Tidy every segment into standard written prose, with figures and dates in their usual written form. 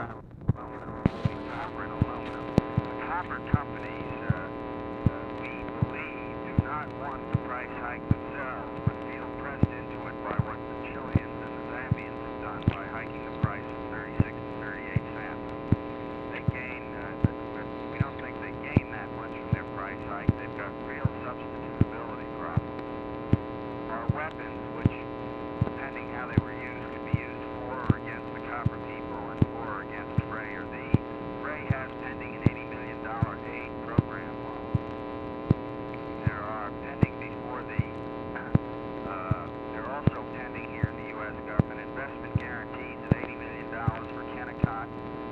copper and aluminum. The copper companies, we believe, do not want the price hike themselves, but feel pressed into it by what the Chileans and the Zambians have done by hiking the price from 36 to 38 cents. They gain, we don't think they gain that much from their price hike. They've got real substitutability problems. Our weapons, which, depending how they were used, could be used for or against the copper people and for or against Frey or these. Frey has pending an $80 million aid program. There are pending before the, they're also pending here in the U.S. government investment guarantees of $80 million for Kennecott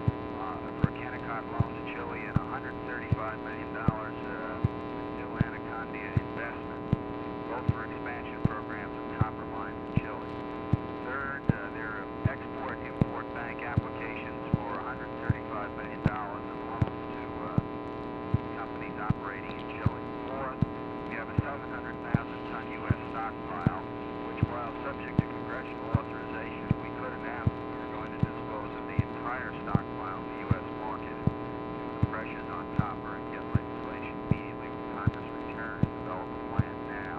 loan to Chile and $135 million new Anacondia investment, both for expansion programs of copper mines in Chile. Third, there are export-import bank applications for $135 million of loans to companies operating in Chile. Fourth, we have a 700,000-ton U.S. stockpile, which, while subject to congressional authorization, we could announce that we were going to dispose of the entire stockpile in the U.S. market due to the pressures on copper and get legislation immediately when Congress returns, develop a plan now.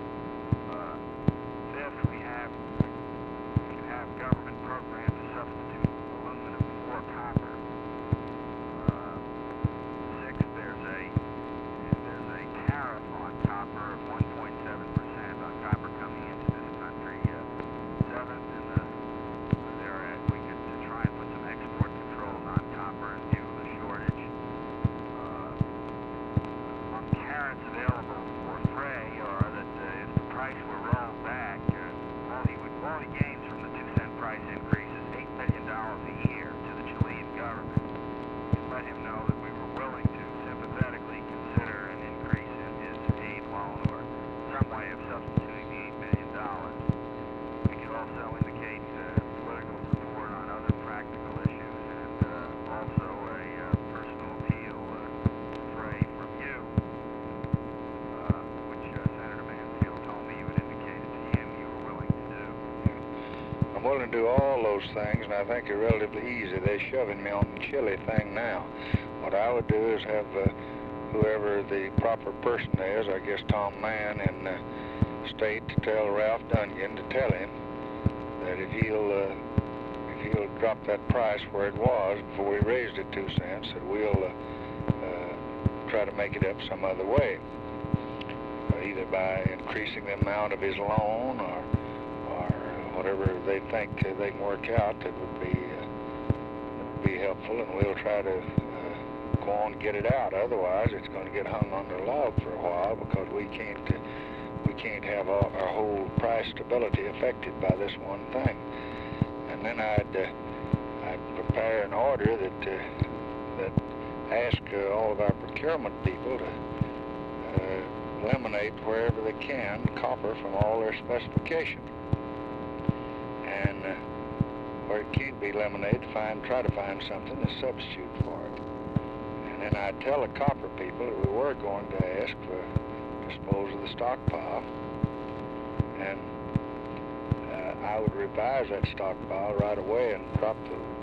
Fifth, we can have government programs to substitute aluminum for copper. Sixth, there's a tariff on copper of 1.7% on copper coming into this country. Seventh, we could try and put some export controls on copper in view of the shortage. On carrots available for Frey are that if the price were rolled back, all he gains from the 2-cent price increase is $8 million a year to the Chilean government. We let him know that we were willing to sympathetically consider an increase in his aid loan or some way of substituting the $8 million. We could also indicate political support on other practical issues and also a personal appeal to Frey from you, which Senator Mansfield told me you had indicated to him you were willing to do. I'm willing to do all those things, and I think they're relatively easy. They're shoving me on the Chile thing now. What I would do is have whoever the proper person is, I guess Tom Mann in the state, to tell Ralph Duncan to tell him that if he'll drop that price where it was before we raised it 2 cents, that we'll try to make it up some other way, either by increasing the amount of his loan or whatever they think they can work out that would be helpful, and we'll try to go on and get it out. Otherwise, it's going to get hung on the log for a while because we can't have our whole price stability affected by this one thing. And then I'd prepare an order that ask all of our procurement people to eliminate wherever they can copper from all their specifications. And where it can't be eliminated, try to find something to substitute for it. And then I'd tell the copper people that we were going to ask for dispose of the stockpile, and I would revise that stockpile right away and drop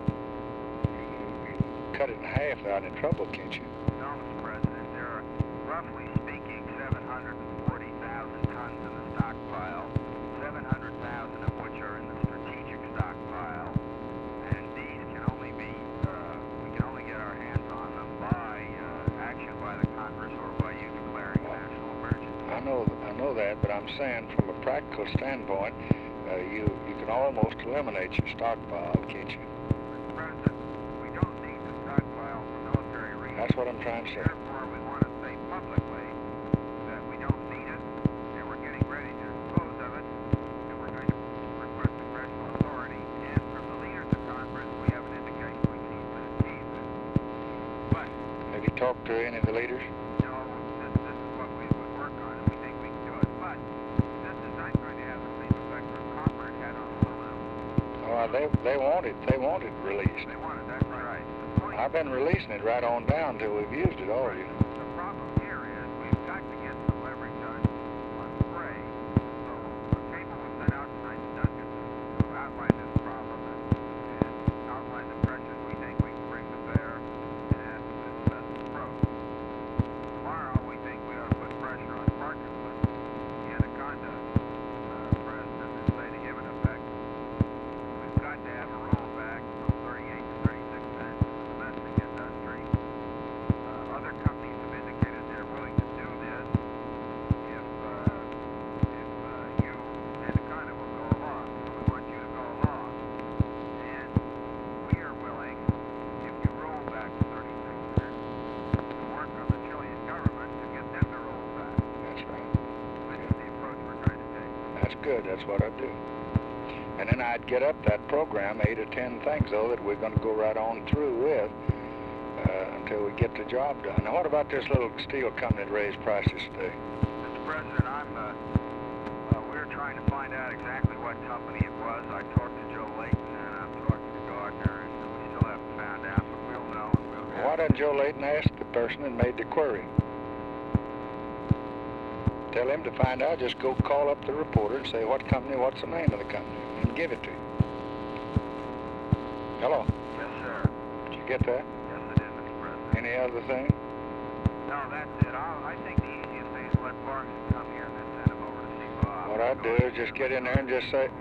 you can cut it in half without any trouble, can't you? No, Mr. President, there are, roughly speaking, 740,000 tons in the stockpile, 700,000 of which are in the strategic stockpile, and these can only be, we can only get our hands on them by action by the Congress or by you declaring a national emergency. I know that, but I'm saying from a practical standpoint, you can almost eliminate your stockpile, can't you? Mr. President, we don't need the stockpile for military reasons. That's what I'm trying to say. Therefore, we want to say publicly that we don't need it, and we're getting ready to dispose of it, and we're going to request congressional authority. And from the leaders of Congress, we have an indication we can easily achieve this. But Have you talked to any of the leaders? no, this is what we would work on, and we think we can do it. But this is not going to have the same effect that copper had on aluminum. Oh, they want it released. They wanted that right. The point I've been releasing it right on down till we've used it all, you know. The problem here is we've got to get some leverage on Frey. So a cable was sent out tonight to Duncan to outline this problem and outline the pressures we think we That's what I'd do. And then I'd get up that program, 8 or 10 things, though, that we're going to go right on through with until we get the job done. Now, what about this little steel company that raised prices today? Mr. President, we're trying to find out exactly what company it was. I talked to Joe Layton, and I'm talking to Gardner, and we still haven't found out, but we'll know. And we'll Why doesn't Joe Layton ask the person that made the query? Tell him to find out. Just go call up the reporter and say, what company, what's the name of the company, and give it to you. Hello? Yes, sir. Did you get that? Yes, it is, Mr. President. Any other thing? No, that's it. I think the easiest thing is let Parkinson come here and then send him over to see Bob. What I'd do is just get in there and just say,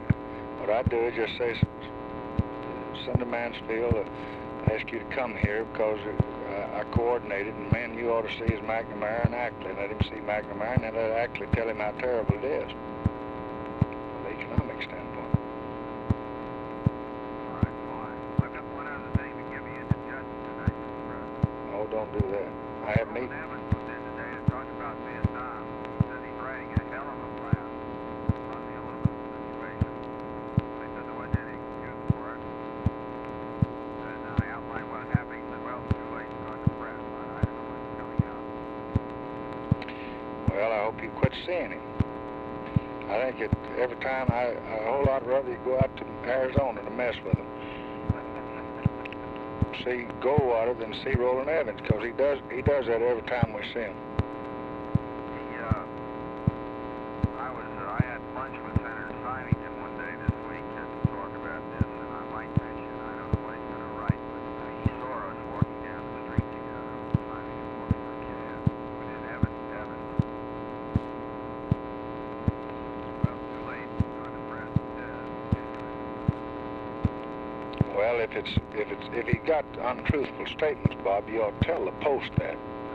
send to Mansfield, ask you to come here because I coordinated, and man you ought to see is McNamara and Ackley. Let him see McNamara, and then let Ackley tell him how terrible it is from the economic standpoint. All right, fine. I've got one other thing to give you indigestion tonight, Mr. President. Oh, don't do that. I have Roland meetings. Evans was in today to talk about Vietnam. He said he's writing a hell of a plan on the aluminum situation. They said there wasn't any excuse for it. And I outlined what happened. He said, well, it's too late to go to press. I don't know when it's coming out. Well, I hope you quit seeing him. I think every time I a whole lot rather you go out to Arizona to mess with him. See Goldwater than see Roland Evans, because he does that every time we see him. I had lunch with Senator Symington one day this week just to talk about this, and I might mention, I don't know what he's going to write, but he saw us walking down the street together with Symington walking for Canada, within Evans. Well, too late, going to press. Well, if he got untruthful statements, Bob, you ought to tell the Post that.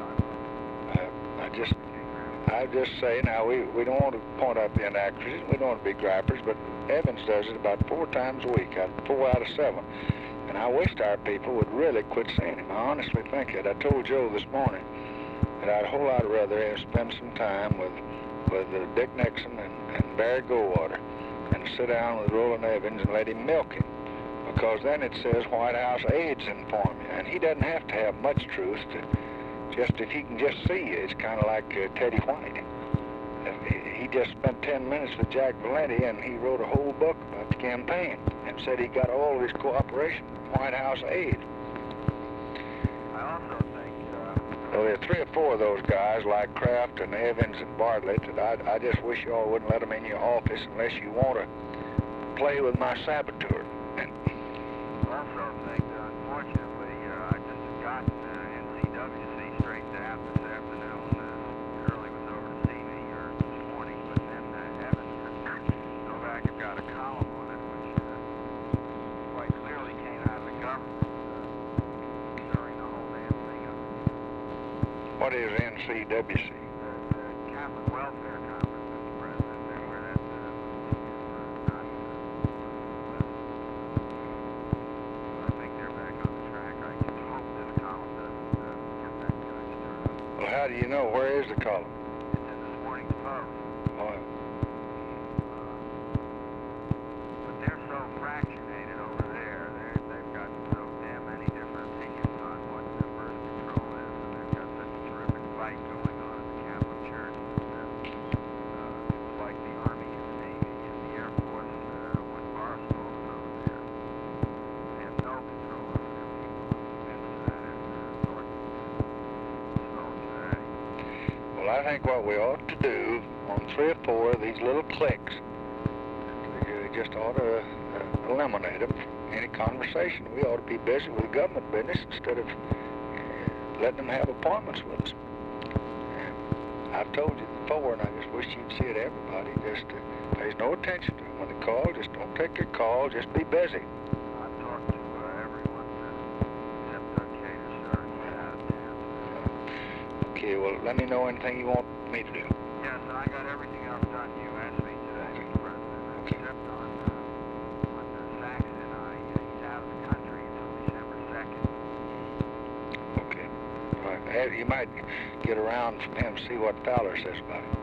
I just say now we don't want to point out the inaccuracies. We don't want to be gripers, but Evans does it about 4 times a week, 4 out of 7. And I wished our people would really quit saying him. I honestly think it. I told Joe this morning that I'd a whole lot rather spend some time with Dick Nixon and Barry Goldwater and sit down with Roland Evans and let him milk him. Because then it says White House aides inform you, and he doesn't have to have much truth if he can just see you. It's kind of like Teddy White. He just spent 10 minutes with Jack Valenti, and he wrote a whole book about the campaign and said he got all of his cooperation from White House aides. I also think... Well, there are 3 or 4 of those guys, like Kraft and Evans and Bartlett, that I just wish y'all wouldn't let them in your office unless you want to play with my saboteur. Also think that unfortunately I just got NCWC straightened out this afternoon. Curly was over to see me this morning, but then Evans Novak had got a column on it, which quite clearly came out of the government during the whole damn thing. What is NCWC? The Catholic Welfare Conference, Mr. President, where that not Well, how do you know? Where is the column? It's in this morning's Post. Oh. But they're so fractionated over there. They've got so damn many different opinions on what the birth control is, and they've got such a terrific fight going on in the Catholic Church. It's like the Army and the Navy and the Air Force when Barstow was over there. They have no control over their people. I'm convinced of that after North. Well, I think what we ought to do on 3 or 4 of these little cliques, we just ought to eliminate them from any conversation. We ought to be busy with government business instead of letting them have appointments with us. And I've told you before, and I just wish you'd see it, everybody just pays no attention to them when they call. Just don't take their call. Just be busy. I've talked to everyone except Cater, sir. He's out of town. Okay, well, let me know anything you want me to do. Yes, and I got everything else done you asked me today, Mr. President, except on Saxon. He's out of the country until December 2nd. Okay. All right. You might get around from him, see what Fowler says about it.